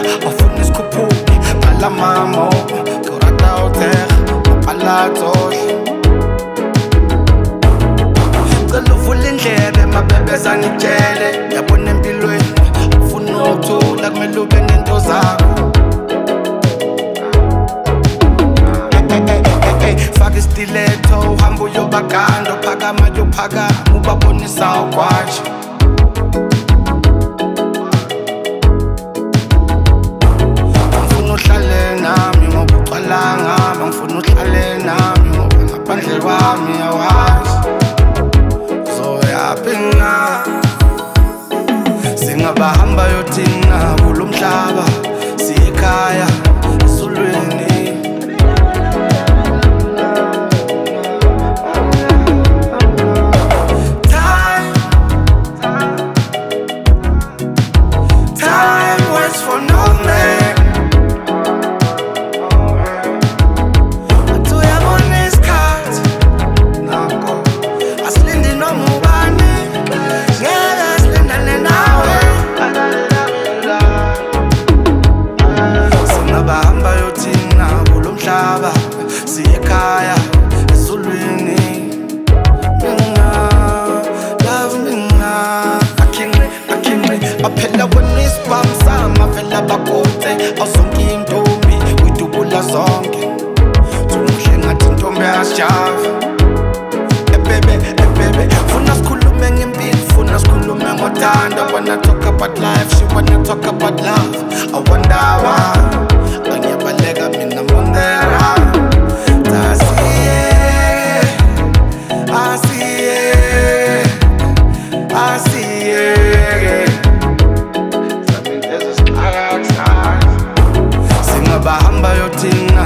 Afuna isikhuphuki Bhala mamo Kurata hotel Bhala tohle Cela uvule indlebe mabebe zanitshele Yabona empilweni Ufuna ukuthula kumele ube nento zakho Faka istiletto uhamba uyobaganda Phakama yophakama ubabonisa ukwaje Ngifuna uhlale nami ngoba ucwalanga Ngifuna uhlale nami ngoba ngaphandle kwami awazi Zoyaphi na Singabahamba yothina kulo mhlaba Siyekhaya esulweni Siyekhaya esulwini Love mina Akinqi Aphela kwenisibam sama Vela bakude Awuzonke intombi Uyidubula zonke Tumuhle ngathi intombi yasijava Ebebe Funa sikhulume ngempilo Funa sikhulume ngothando Wanna talk about life She wanna talk about love I wonder why Angiyabaleka mina I'm on the run I see it. Singabahamba yothina